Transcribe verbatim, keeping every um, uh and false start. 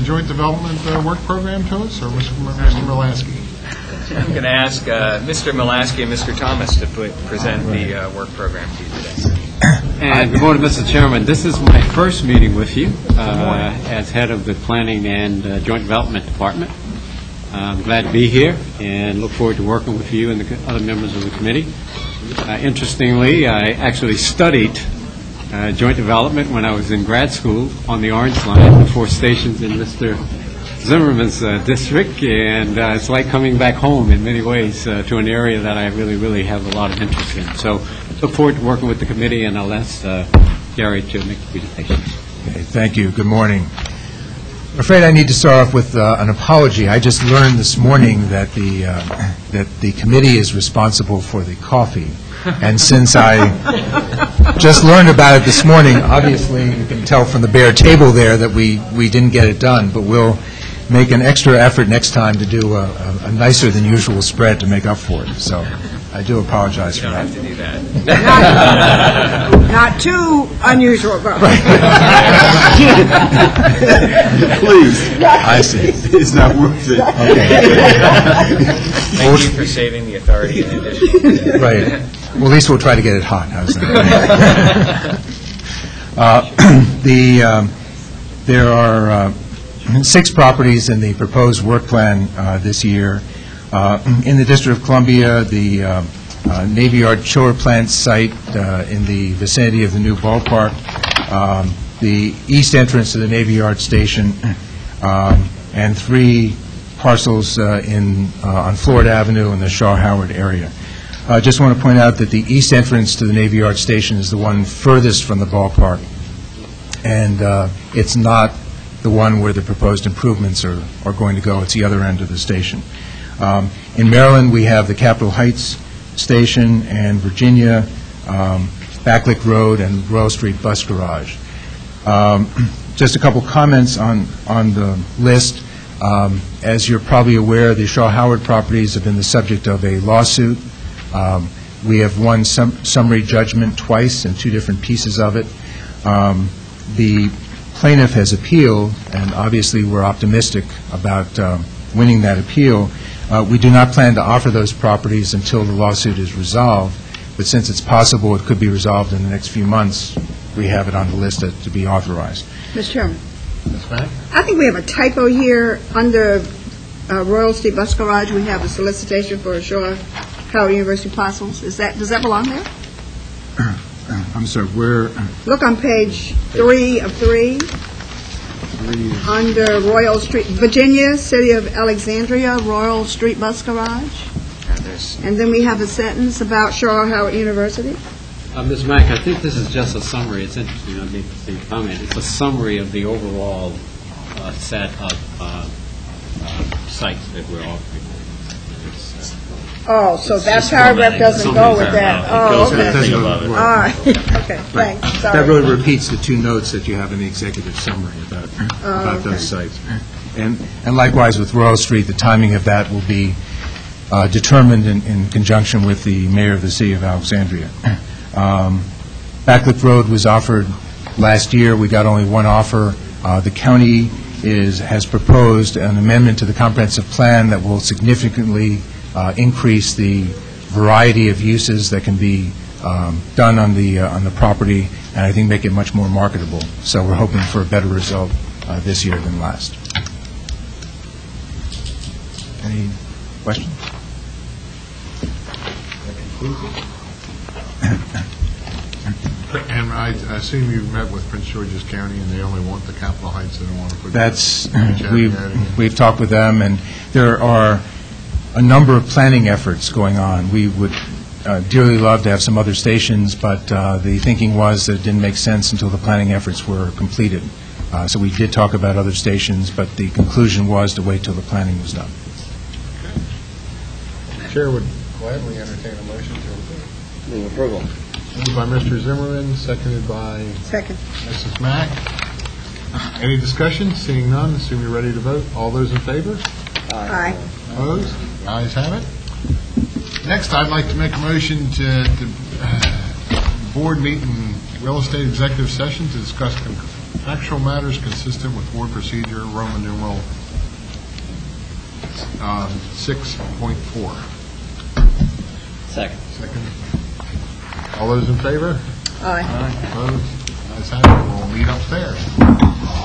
joint development uh, work program to us, or Mister Mulaski? I'm going to ask uh, Mister Mulaski and Mister Thomas to put, present right. the uh, work program to you today. And good morning, Mister Chairman. This is my first meeting with you uh, as head of the Planning and uh, Joint Development Department. I'm glad to be here and look forward to working with you and the other members of the committee. Uh, interestingly, I actually studied uh, joint development when I was in grad school on the Orange Line, the four stations in Mister Zimmerman's uh, district, and uh, it's like coming back home in many ways uh, to an area that I really, really have a lot of interest in. So look forward to working with the committee, and I'll ask uh, Gary to make the presentation. Okay, thank you. Good morning. I'm afraid I need to start off with uh, an apology. I just learned this morning that the uh, that the committee is responsible for the coffee, and since I just learned about it this morning, obviously you can tell from the bare table there that we we didn't get it done, but we'll make an extra effort next time to do a, a, a nicer than usual spread to make up for it. So I do apologize you for don't that. have to do that. Not, not too unusual. Please. I see. It's not worth it. Okay. Thank you for saving the authority in addition. Right. Well, at least we'll try to get it hot. How's that? uh, the um, there are uh, six properties in the proposed work plan uh, this year. Uh, in the District of Columbia, the uh, uh, Navy Yard chiller plant site uh, in the vicinity of the new ballpark, um, the east entrance to the Navy Yard station, um, and three parcels uh, in uh, on Florida Avenue in the Shaw Howard area. I uh, just want to point out that the east entrance to the Navy Yard station is the one furthest from the ballpark, and uh, it's not the one where the proposed improvements are, are going to go. It's the other end of the station. Um, in Maryland, we have the Capitol Heights Station, and Virginia, um, Backlick Road and Royal Street Bus Garage. Um, just a couple comments on, on the list. Um, as you're probably aware, the Shaw Howard properties have been the subject of a lawsuit. Um, we have won some summary judgment twice in two different pieces of it. Um, the plaintiff has appealed, and obviously we're optimistic about uh, winning that appeal. Uh, we do not plan to offer those properties until the lawsuit is resolved, but since it's possible it could be resolved in the next few months, we have it on the list to, to be authorized. Mister Chairman, Miz Mack? I think we have a typo here. Under uh, Royal Street Bus Garage, we have a solicitation for Shaw Howard University parcels. Is that, does that belong there? I'm sorry, where? Look on page three of three. Under Royal Street, Virginia, City of Alexandria, Royal Street Bus Garage. And then we have a sentence about Shaw Howard University. Uh, Miz Mack, I think this is just a summary. It's interesting, I make the same comment. It's a summary of the overall uh, set of uh, uh, sites that we're offering. It's, uh, Oh, so It's that just paragraph formatting. doesn't go with that. Oh, It okay. doesn't above it. All right. Okay, thanks. That Sorry. really repeats the two notes that you have in the executive summary about, about okay. those sites. And, and likewise with Royal Street, the timing of that will be uh, determined in, in conjunction with the mayor of the city of Alexandria. Um, Backlick Road was offered last year. We got only one offer. Uh, the county is, has proposed an amendment to the comprehensive plan that will significantly uh, increase the variety of uses that can be um, done on the uh, on the property, and I think make it much more marketable. So we're hoping for a better result uh, this year than last. Any questions? And I I assume you met with Prince George's County, and they only want the Capitol Heights, they don't want to put... That's, Beach we've, Avenue. we've talked with them, and there are a number of planning efforts going on. We would uh, dearly love to have some other stations, but uh, the thinking was that it didn't make sense until the planning efforts were completed. Uh, So we did talk about other stations, but the conclusion was to wait till the planning was done. Chair would gladly entertain a motion to approve. Move approval. Moved by Mister Zimmerman, seconded by Second. Missus Mack. Any discussion? Seeing none, assume you're ready to vote. All those in favor? Aye. Opposed? Ayes have it. Next, I'd like to make a motion to, to uh, board meet in real estate executive session to discuss con- factual matters consistent with board procedure, Roman numeral uh, six point four. Second. Second. All those in favor? Aye. Opposed? Ayes have it. We'll meet upstairs.